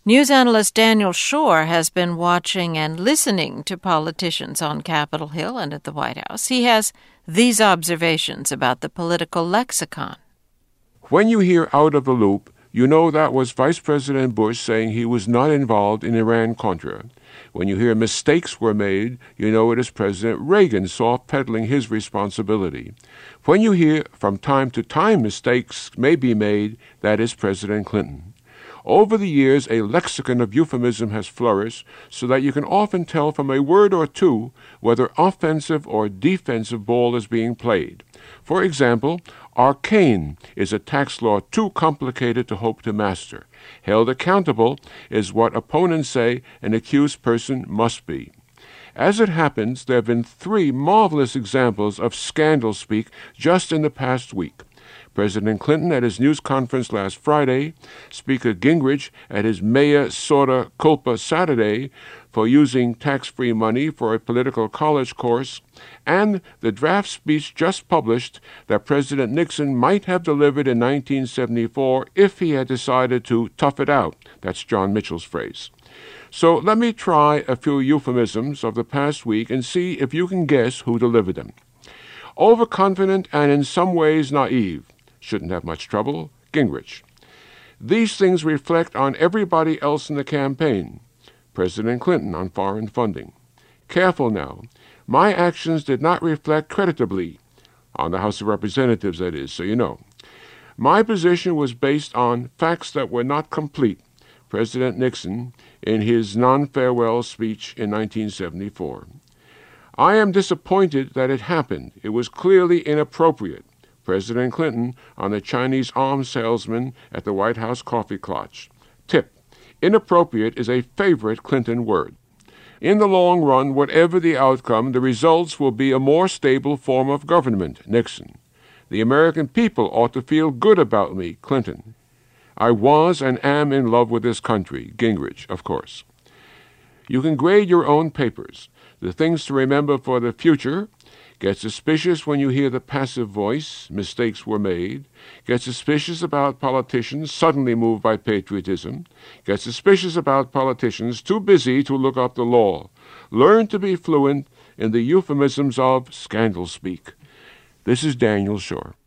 News analyst Daniel Schorr has been watching and listening to politicians on Capitol Hill and at the White House. He has these observations about the political lexicon. When you hear out of the loop, you know that was Vice President Bush saying he was not involved in Iran-Contra. When you hear mistakes were made, you know it is President Reagan soft-pedaling his responsibility. When you hear from time to time mistakes may be made, that is President Clinton. Over the years, a lexicon of euphemism has flourished so that you can often tell from a word or two whether offensive or defensive ball is being played. For example, arcane is a tax law too complicated to hope to master. Held accountable is what opponents say an accused person must be. As it happens, there have been 3 marvelous examples of scandal speak just in the past week. President Clinton at his news conference last Friday, Speaker Gingrich at his mea sorta culpa Saturday for using tax-free money for a political college course, and the draft speech just published that President Nixon might have delivered in 1974 if he had decided to tough it out. That's John Mitchell's phrase. So let me try a few euphemisms of the past week and see if you can guess who delivered them. Overconfident and in some ways naive. Shouldn't have much trouble. Gingrich. These things reflect on everybody else in the campaign. President Clinton on foreign funding. Careful now. My actions did not reflect creditably on the House of Representatives, that is, so you know. My position was based on facts that were not complete. President Nixon in his non-farewell speech in 1974. I am disappointed that it happened. It was clearly inappropriate. President Clinton on the Chinese arms salesman at the White House coffee clutch. Tip: inappropriate is a favorite Clinton word. In the long run, whatever the outcome, the results will be a more stable form of government. Nixon. The American people ought to feel good about me. Clinton. I was and am in love with this country. Gingrich, of course. You can grade your own papers. The things to remember for the future: get suspicious when you hear the passive voice, mistakes were made. Get suspicious about politicians suddenly moved by patriotism. Get suspicious about politicians too busy to look up the law. Learn to be fluent in the euphemisms of scandal speak. This is Daniel Schorr.